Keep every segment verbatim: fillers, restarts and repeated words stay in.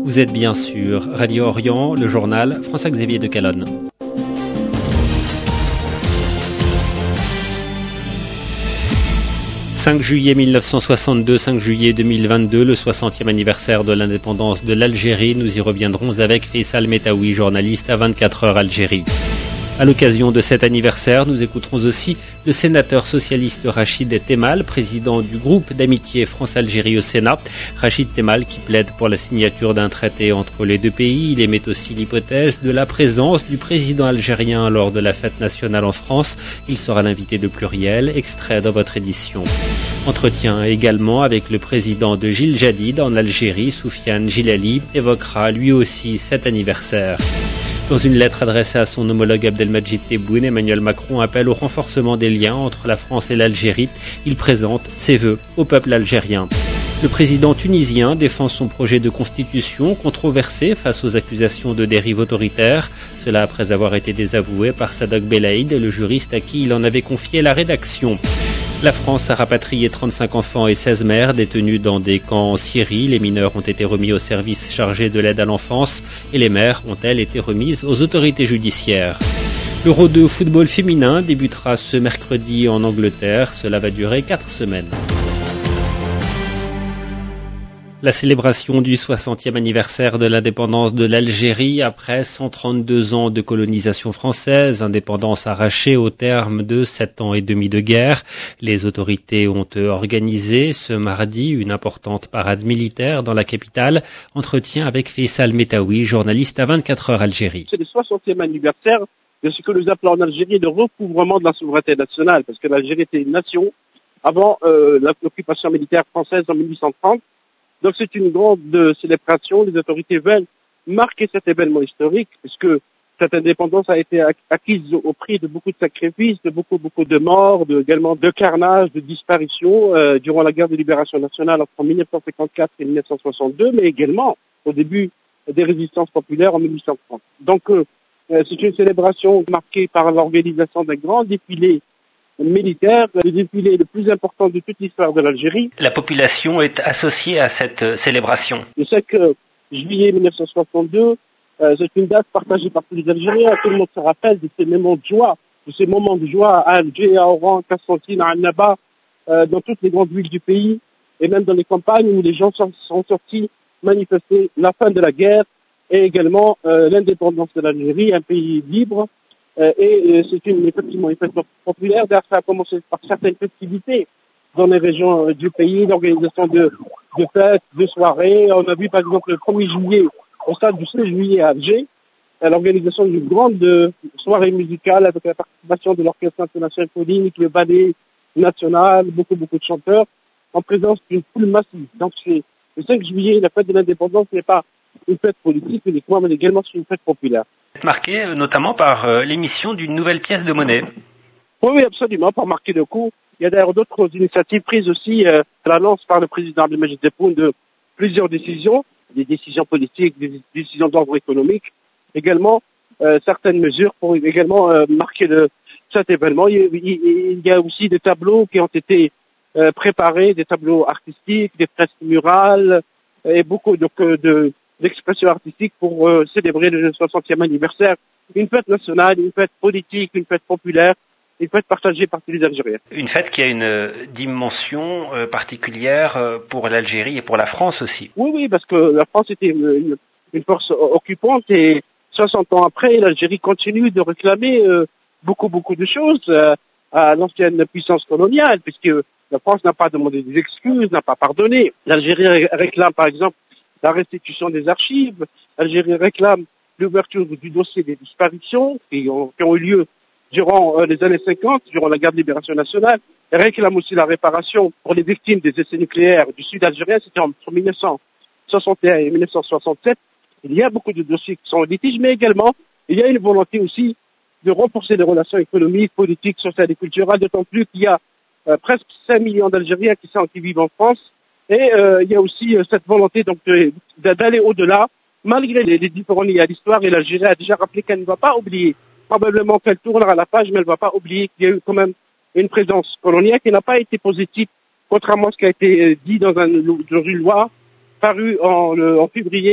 Vous êtes bien sûr Radio Orient, le journal François-Xavier de Calonne. cinq juillet mille neuf cent soixante-deux, cinq juillet deux mille vingt-deux, le soixantième anniversaire de l'indépendance de l'Algérie. Nous y reviendrons avec Faisal Metaoui, journaliste à vingt-quatre heures Algérie. À l'occasion de cet anniversaire, nous écouterons aussi le sénateur socialiste Rachid Temal, président du groupe d'amitié France-Algérie au Sénat. Rachid Temal qui plaide pour la signature d'un traité entre les deux pays. Il émet aussi l'hypothèse de la présence du président algérien lors de la fête nationale en France. Il sera l'invité de Pluriel, extrait dans votre édition. Entretien également avec le président de Gil Jadid en Algérie, Soufiane Gilali, évoquera lui aussi cet anniversaire. Dans une lettre adressée à son homologue Abdelmadjid Tebboune, Emmanuel Macron appelle au renforcement des liens entre la France et l'Algérie. Il présente ses vœux au peuple algérien. Le président tunisien défend son projet de constitution controversé face aux accusations de dérive autoritaire. Cela après avoir été désavoué par Sadak Belaïd, le juriste à qui il en avait confié la rédaction. La France a rapatrié trente-cinq enfants et seize mères détenus dans des camps en Syrie. Les mineurs ont été remis au service chargé de l'aide à l'enfance et les mères ont, elles, été remises aux autorités judiciaires. L'Euro de football féminin débutera ce mercredi en Angleterre. Cela va durer quatre semaines. La célébration du soixantième anniversaire de l'indépendance de l'Algérie après cent trente-deux ans de colonisation française, indépendance arrachée au terme de sept ans et demi de guerre. Les autorités ont organisé ce mardi une importante parade militaire dans la capitale. Entretien avec Faisal Metaoui, journaliste à vingt-quatre heures Algérie. C'est le soixantième anniversaire de ce que nous appelons en Algérie le recouvrement de la souveraineté nationale, parce que l'Algérie était une nation avant euh, l'occupation militaire française en mille huit cent trente. Donc c'est une grande célébration. Les autorités veulent marquer cet événement historique puisque cette indépendance a été acquise au prix de beaucoup de sacrifices, de beaucoup beaucoup de morts, de, également de carnage, de disparitions euh, durant la guerre de libération nationale entre mille neuf cent cinquante-quatre et mille neuf cent soixante-deux, mais également au début des résistances populaires en mille huit cent trente. Donc euh, c'est une célébration marquée par l'organisation d'un grand défilé militaire, le défilé le plus important de toute l'histoire de l'Algérie. La population est associée à cette célébration. Je sais que juillet mille neuf cent soixante-deux, euh, c'est une date partagée par tous les Algériens. Tout le monde se rappelle de ces moments de joie, de ces moments de joie à Alger, à Oran, à Constantine, à Annaba, euh, dans toutes les grandes villes du pays, et même dans les campagnes où les gens sont, sont sortis manifester la fin de la guerre et également euh, l'indépendance de l'Algérie, un pays libre. Euh, et euh, c'est une, effectivement une fête populaire. D'ailleurs, ça a commencé par certaines festivités dans les régions euh, du pays, l'organisation de, de fêtes, de soirées. On a vu par exemple le premier juillet, au stade du seize juillet à Alger, à l'organisation d'une grande euh, soirée musicale avec la participation de l'Orchestre national symphonique, le ballet national, beaucoup beaucoup de chanteurs, en présence d'une foule massive. Donc c'est le cinq juillet, la fête de l'indépendance n'est pas une fête politique uniquement, mais également c'est une fête populaire. Marqué notamment par euh, l'émission d'une nouvelle pièce de monnaie. Oui, oui, absolument, par marquer le coup. Il y a d'ailleurs d'autres initiatives prises aussi euh, à l'annonce par le président Abdelmadjid Tebboune de plusieurs décisions, des décisions politiques, des décisions d'ordre économique, également euh, certaines mesures pour également euh, marquer le, cet événement. Il, il, il y a aussi des tableaux qui ont été euh, préparés, des tableaux artistiques, des fresques murales et beaucoup de, de d'expression artistique pour euh, célébrer le soixantième anniversaire. Une fête nationale, une fête politique, une fête populaire, une fête partagée par tous les Algériens. Une fête qui a une euh, dimension euh, particulière euh, pour l'Algérie et pour la France aussi. Oui, oui, parce que la France était une, une, une force occupante et soixante ans après, l'Algérie continue de réclamer euh, beaucoup, beaucoup de choses euh, à l'ancienne puissance coloniale, puisque la France n'a pas demandé des excuses, n'a pas pardonné. L'Algérie réclame, par exemple, la restitution des archives. L'Algérie réclame l'ouverture du dossier des disparitions qui ont, qui ont eu lieu durant euh, les années cinquante, durant la guerre de libération nationale. Elle réclame aussi la réparation pour les victimes des essais nucléaires du sud algérien. C'était entre mille neuf cent soixante et un et mille neuf cent soixante-sept. Il y a beaucoup de dossiers qui sont en litige, mais également, il y a une volonté aussi de renforcer les relations économiques, politiques, sociales et culturelles, d'autant plus qu'il y a euh, presque cinq millions d'Algériens qui sont qui vivent en France. Et euh, il y a aussi euh, cette volonté donc de, de, d'aller au-delà, malgré les, les différents liés à l'histoire. Et l'Algérie a déjà rappelé qu'elle ne va pas oublier, probablement qu'elle tournera la page, mais elle ne va pas oublier qu'il y a eu quand même une présence coloniale qui n'a pas été positive, contrairement à ce qui a été dit dans, un, dans une loi parue en, en février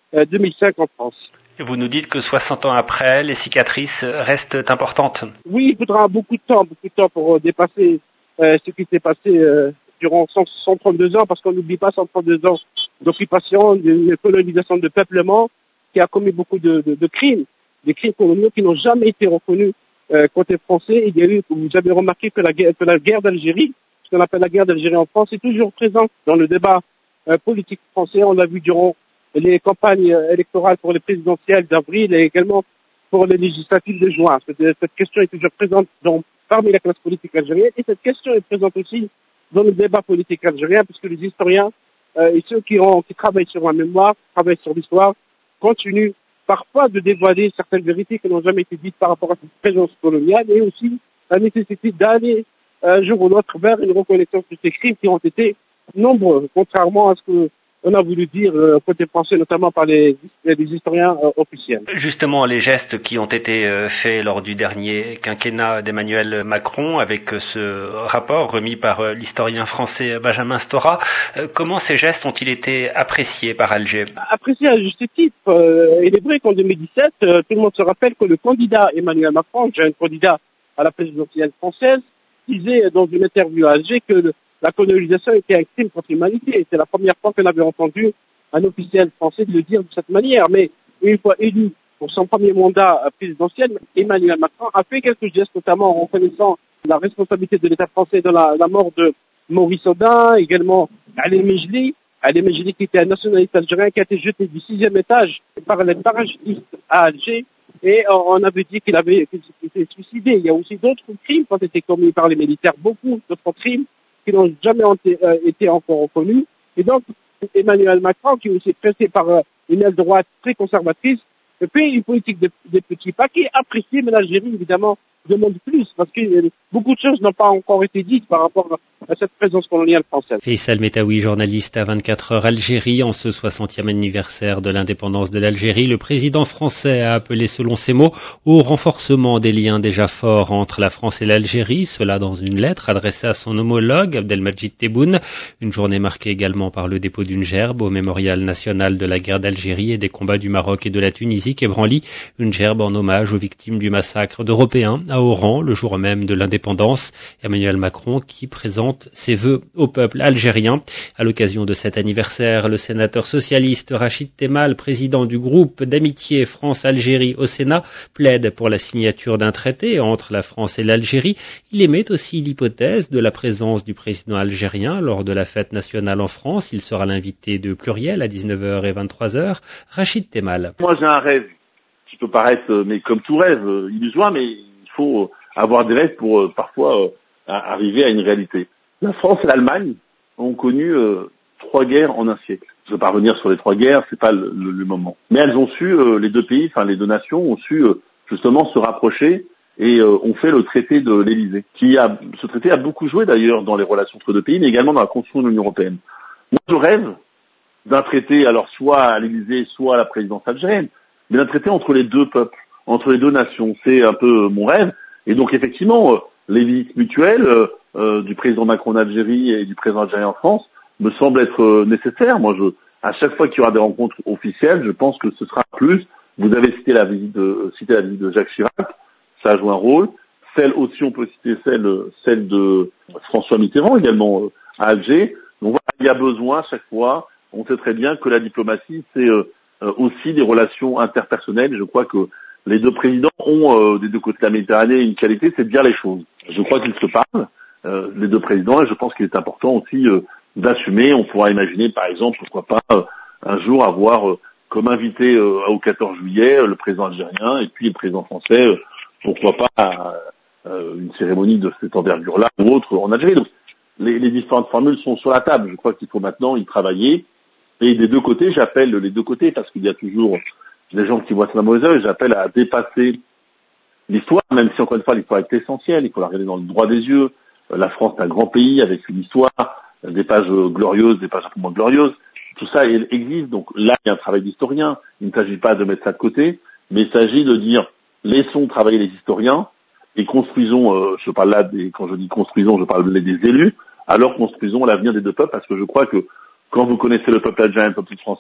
euh, deux mille cinq en France. Et vous nous dites que soixante ans après, les cicatrices restent importantes. Oui, il faudra beaucoup de temps, beaucoup de temps pour dépasser euh, ce qui s'est passé euh, durant cent trente-deux ans, parce qu'on n'oublie pas cent trente-deux ans d'occupation, d'une colonisation de peuplement qui a commis beaucoup de, de, de crimes, des crimes coloniaux qui n'ont jamais été reconnus euh, côté français. Il y a eu, vous avez remarqué que la guerre, que la guerre d'Algérie, ce qu'on appelle la guerre d'Algérie en France, est toujours présente dans le débat euh, politique français. On l'a vu durant les campagnes électorales pour les présidentielles d'avril et également pour les législatives de juin. Cette, cette question est toujours présente dans, parmi la classe politique algérienne, et cette question est présente aussi dans le débat politique algérien, puisque les historiens euh, et ceux qui, ont, qui travaillent sur la mémoire, travaillent sur l'histoire, continuent parfois de dévoiler certaines vérités qui n'ont jamais été dites par rapport à cette présence coloniale, et aussi la nécessité d'aller un jour ou l'autre vers une reconnaissance de ces crimes qui ont été nombreux, contrairement à ce que on a voulu dire euh, côté français, notamment par les, les historiens euh, officiels. Justement, les gestes qui ont été euh, faits lors du dernier quinquennat d'Emmanuel Macron, avec euh, ce rapport remis par euh, l'historien français Benjamin Stora, euh, comment ces gestes ont-ils été appréciés par Alger? Appréciés à juste titre. Euh, il est vrai qu'en deux mille dix-sept, euh, tout le monde se rappelle que le candidat Emmanuel Macron, j'ai un candidat à la présidentielle française, disait dans une interview à Alger que le, la colonisation était un crime contre l'humanité. C'est la première fois qu'on avait entendu un officiel français le dire de cette manière. Mais une fois élu pour son premier mandat présidentiel, Emmanuel Macron a fait quelques gestes, notamment en reconnaissant la responsabilité de l'État français dans la, la mort de Maurice Audin, également Ali Mejli, Ali Mejli qui était un nationaliste algérien qui a été jeté du sixième étage par les parachutistes à Alger. Et on avait dit qu'il avait qu'il s'était suicidé. Il y a aussi d'autres crimes qui ont été commis par les militaires, beaucoup d'autres crimes qui n'ont jamais été, euh, été encore reconnus. Et donc, Emmanuel Macron, qui est aussi pressé par euh, une aile droite très conservatrice, fait une politique de, de petits paquets appréciée, mais l'Algérie, évidemment, demande plus, parce que euh, beaucoup de choses n'ont pas encore été dites par rapport à cette présence coloniale française. Faisal Metaoui, journaliste à vingt-quatre heures Algérie, en ce soixantième anniversaire de l'indépendance de l'Algérie, le président français a appelé, selon ses mots, au renforcement des liens déjà forts entre la France et l'Algérie, cela dans une lettre adressée à son homologue, Abdelmadjid Tebboune. Une journée marquée également par le dépôt d'une gerbe au mémorial national de la guerre d'Algérie et des combats du Maroc et de la Tunisie qui branlit une gerbe en hommage aux victimes du massacre d'Européens à Oran, le jour même de l'indépendance. Emmanuel Macron qui présente ses vœux au peuple algérien. À l'occasion de cet anniversaire, le sénateur socialiste Rachid Temal, président du groupe d'amitié France-Algérie au Sénat, plaide pour la signature d'un traité entre la France et l'Algérie. Il émet aussi l'hypothèse de la présence du président algérien lors de la fête nationale en France. Il sera l'invité de Pluriel à dix-neuf heures et vingt-trois heures. Rachid Temal. Moi j'ai un rêve qui peut paraître, mais comme tout rêve, illusoire, mais il faut avoir des rêves pour euh, parfois euh, arriver à une réalité. La France et l'Allemagne ont connu euh, trois guerres en un siècle. Je ne vais pas revenir sur les trois guerres, c'est pas le, le, le moment. Mais elles ont su, euh, les deux pays, enfin les deux nations, ont su euh, justement se rapprocher et euh, ont fait le traité de l'Élysée. Qui a, ce traité a beaucoup joué d'ailleurs dans les relations entre deux pays, mais également dans la construction de l'Union européenne. Moi, je rêve d'un traité, alors soit à l'Élysée, soit à la présidence algérienne, mais d'un traité entre les deux peuples, entre les deux nations. C'est un peu mon rêve. Et donc effectivement, euh, les visites mutuelles euh, euh, du président Macron d'Algérie et du président algérien en France me semblent être euh, nécessaires. Moi, je, à chaque fois qu'il y aura des rencontres officielles, je pense que ce sera plus. Vous avez cité la visite de, euh, cité la visite de Jacques Chirac, ça a joué un rôle. Celle aussi, on peut citer celle, celle de François Mitterrand également euh, à Alger. Donc voilà, il y a besoin à chaque fois. On sait très bien que la diplomatie, c'est euh, euh, aussi des relations interpersonnelles. Je crois que les deux présidents ont, euh, des deux côtés de la Méditerranée, une qualité, c'est de dire les choses. Je crois qu'ils se parlent, euh, les deux présidents, et je pense qu'il est important aussi euh, d'assumer. On pourra imaginer, par exemple, pourquoi pas, euh, un jour avoir euh, comme invité euh, au quatorze juillet euh, le président algérien et puis le président français, euh, pourquoi pas euh, une cérémonie de cette envergure-là ou autre en Algérie. Donc, les, les différentes formules sont sur la table. Je crois qu'il faut maintenant y travailler. Et des deux côtés, j'appelle les deux côtés, parce qu'il y a toujours des gens qui voient ça d'un mauvais œil, j'appelle à dépasser l'histoire, même si encore une fois l'histoire est essentielle, il faut la regarder dans le droit des yeux. La France est un grand pays avec une histoire, des pages glorieuses, des pages un peu moins glorieuses. Tout ça existe, donc là il y a un travail d'historien. Il ne s'agit pas de mettre ça de côté, mais il s'agit de dire laissons travailler les historiens et construisons, euh, je parle là des, quand je dis construisons, je parle des élus, alors construisons l'avenir des deux peuples, parce que je crois que quand vous connaissez le peuple algérien et le peuple français,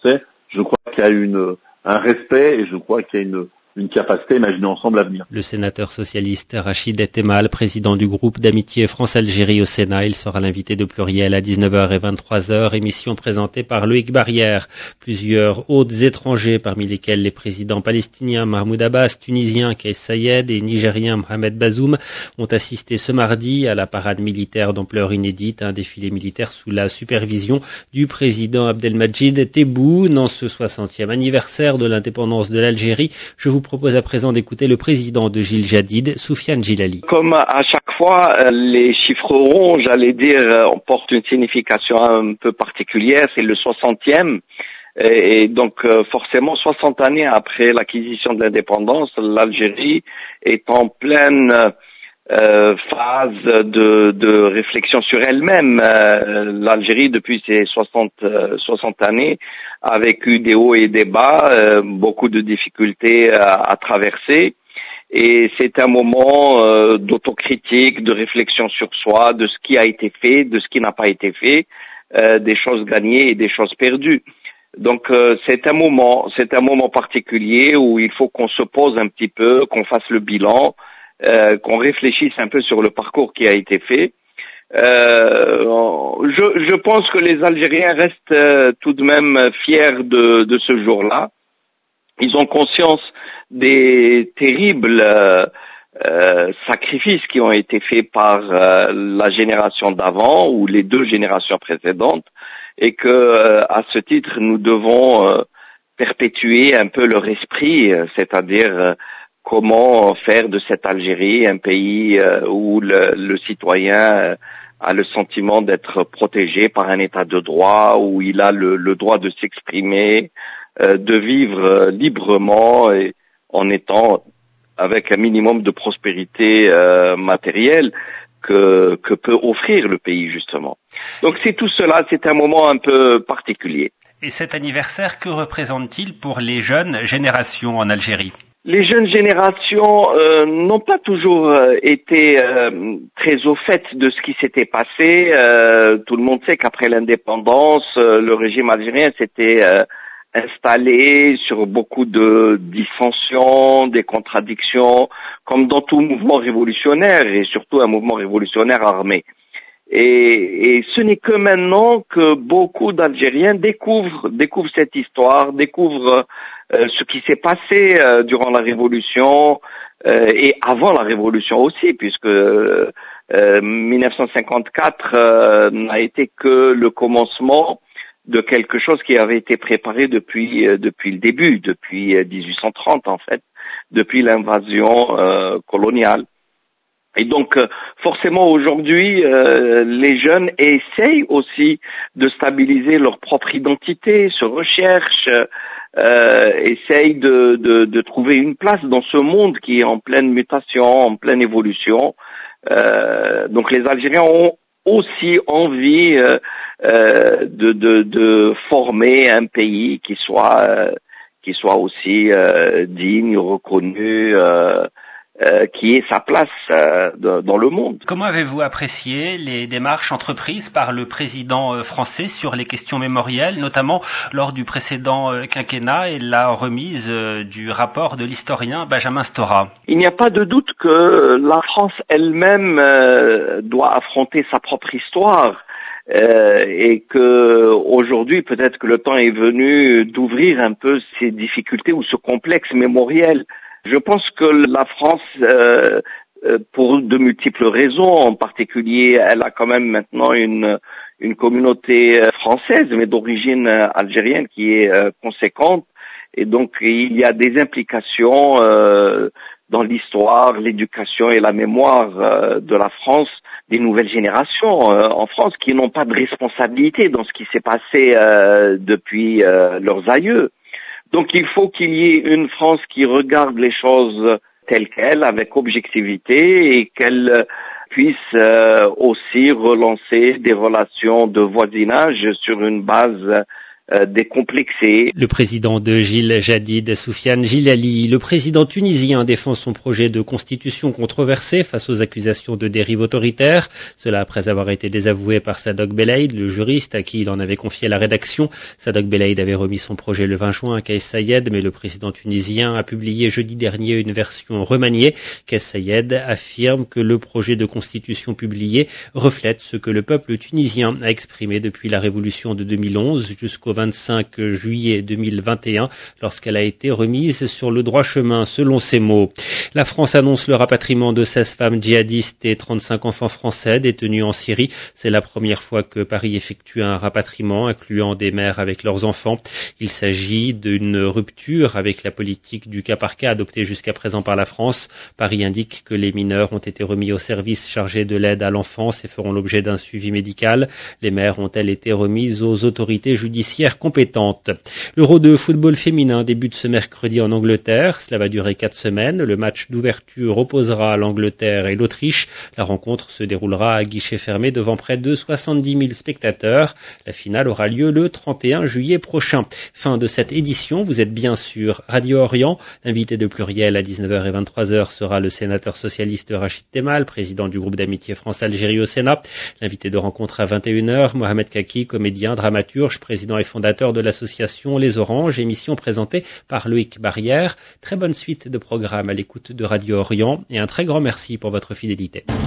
je crois qu'il y a une, un respect et je crois qu'il y a une, une capacité à imaginer ensemble l'avenir. Le sénateur socialiste Rachid Temal, président du groupe d'amitié France-Algérie au Sénat, il sera l'invité de Pluriel à dix-neuf heures et vingt-trois heures, émission présentée par Loïc Barrière. Plusieurs hôtes étrangers, parmi lesquels les présidents palestiniens Mahmoud Abbas, tunisien Kais Sayed et nigérien Mohamed Bazoum, ont assisté ce mardi à la parade militaire d'ampleur inédite, un défilé militaire sous la supervision du président Abdelmadjid Tebboune en ce soixantième anniversaire de l'indépendance de l'Algérie. Je vous propose à présent d'écouter le président de Gil Jadid, Soufiane Gilali. Comme à chaque fois, les chiffres ronds, j'allais dire, portent une signification un peu particulière. C'est le soixantième. Et donc, forcément, soixante années après l'acquisition de l'indépendance, l'Algérie est en pleine euh, phase de, de réflexion sur elle-même. Euh, L'Algérie, depuis ses soixante, euh, soixante années, a vécu des hauts et des bas, euh, beaucoup de difficultés à, à traverser. Et c'est un moment euh, d'autocritique, de réflexion sur soi, de ce qui a été fait, de ce qui n'a pas été fait, euh, des choses gagnées et des choses perdues. Donc euh, c'est un moment, c'est un moment particulier où il faut qu'on se pose un petit peu, qu'on fasse le bilan, euh, qu'on réfléchisse un peu sur le parcours qui a été fait. Euh, je, je pense que les Algériens restent euh, tout de même fiers de, de ce jour-là. Ils ont conscience des terribles euh, euh, sacrifices qui ont été faits par euh, la génération d'avant ou les deux générations précédentes, et que euh, à ce titre nous devons euh, perpétuer un peu leur esprit, euh, c'est-à-dire euh, comment faire de cette Algérie un pays euh, où le, le citoyen euh, a le sentiment d'être protégé par un état de droit, où il a le, le droit de s'exprimer, euh, de vivre euh, librement et en étant avec un minimum de prospérité euh, matérielle que, que peut offrir le pays, justement. Donc c'est tout cela, c'est un moment un peu particulier. Et cet anniversaire, que représente-t-il pour les jeunes générations en Algérie ? Les jeunes générations euh, n'ont pas toujours euh, été euh, très au fait de ce qui s'était passé. Euh, tout le monde sait qu'après l'indépendance, euh, le régime algérien s'était euh, installé sur beaucoup de dissensions, des contradictions, comme dans tout mouvement révolutionnaire, et surtout un mouvement révolutionnaire armé. Et, et ce n'est que maintenant que beaucoup d'Algériens découvrent, découvrent cette histoire, découvrent euh, ce qui s'est passé euh, durant la Révolution euh, et avant la Révolution aussi, puisque euh, mille neuf cent cinquante-quatre euh, n'a été que le commencement de quelque chose qui avait été préparé depuis euh, depuis le début, depuis euh, dix-huit cent trente en fait, depuis l'invasion euh, coloniale. Et donc, forcément, aujourd'hui, euh, les jeunes essayent aussi de stabiliser leur propre identité, se recherchent, euh, essayent de, de, de trouver une place dans ce monde qui est en pleine mutation, en pleine évolution. Euh, donc, les Algériens ont aussi envie euh, euh, de, de, de former un pays qui soit, euh, qui soit aussi euh, digne, reconnu, euh, Euh, qui est sa place euh, de, dans le monde. Comment avez-vous apprécié les démarches entreprises par le président euh, français sur les questions mémorielles, notamment lors du précédent euh, quinquennat et la remise euh, du rapport de l'historien Benjamin Stora? Il n'y a pas de doute que la France elle-même euh, doit affronter sa propre histoire. Euh, et que aujourd'hui, peut-être que le temps est venu d'ouvrir un peu ces difficultés ou ce complexe mémoriel. Je pense que la France, euh, pour de multiples raisons, en particulier, elle a quand même maintenant une, une communauté française, mais d'origine algérienne, qui est euh, conséquente. Et donc, il y a des implications euh, dans l'histoire, l'éducation et la mémoire euh, de la France, des nouvelles générations euh, en France, qui n'ont pas de responsabilité dans ce qui s'est passé euh, depuis euh, leurs aïeux. Donc il faut qu'il y ait une France qui regarde les choses telles quelles, avec objectivité, et qu'elle puisse euh, aussi relancer des relations de voisinage sur une base euh, décomplexé. Le président de Gilles Jadid, Soufiane Gilali, le président tunisien défend son projet de constitution controversé face aux accusations de dérive autoritaire. Cela après avoir été désavoué par Sadoq Belaïd, le juriste à qui il en avait confié la rédaction. Sadoq Belaïd avait remis son projet le vingt juin à Kais Saied, mais le président tunisien a publié jeudi dernier une version remaniée. Kais Saied affirme que le projet de constitution publié reflète ce que le peuple tunisien a exprimé depuis la révolution de deux mille onze jusqu'au vingt-cinq juillet deux mille vingt et un, lorsqu'elle a été remise sur le droit chemin, selon ses mots. La France annonce le rapatriement de seize femmes djihadistes et trente-cinq enfants français détenus en Syrie. C'est la première fois que Paris effectue un rapatriement, incluant des mères avec leurs enfants. Il s'agit d'une rupture avec la politique du cas par cas adoptée jusqu'à présent par la France. Paris indique que les mineurs ont été remis au service chargé de l'aide à l'enfance et feront l'objet d'un suivi médical. Les mères ont-elles été remises aux autorités judiciaires compétentes. L'Euro de football féminin débute ce mercredi en Angleterre. Cela va durer quatre semaines. Le match d'ouverture opposera l'Angleterre et l'Autriche. La rencontre se déroulera à guichet fermé devant près de soixante-dix mille spectateurs. La finale aura lieu le trente et un juillet prochain. Fin de cette édition. Vous êtes bien sûr Radio Orient. L'invité de Pluriel à dix-neuf heures et vingt-trois heures sera le sénateur socialiste Rachid Temal, président du groupe d'amitié France-Algérie au Sénat. L'invité de rencontre à vingt et une heures, Mohamed Kaki, comédien, dramaturge, président et fondateur de l'association Les Oranges, émission présentée par Loïc Barrière. Très bonne suite de programmes à l'écoute de Radio Orient et un très grand merci pour votre fidélité.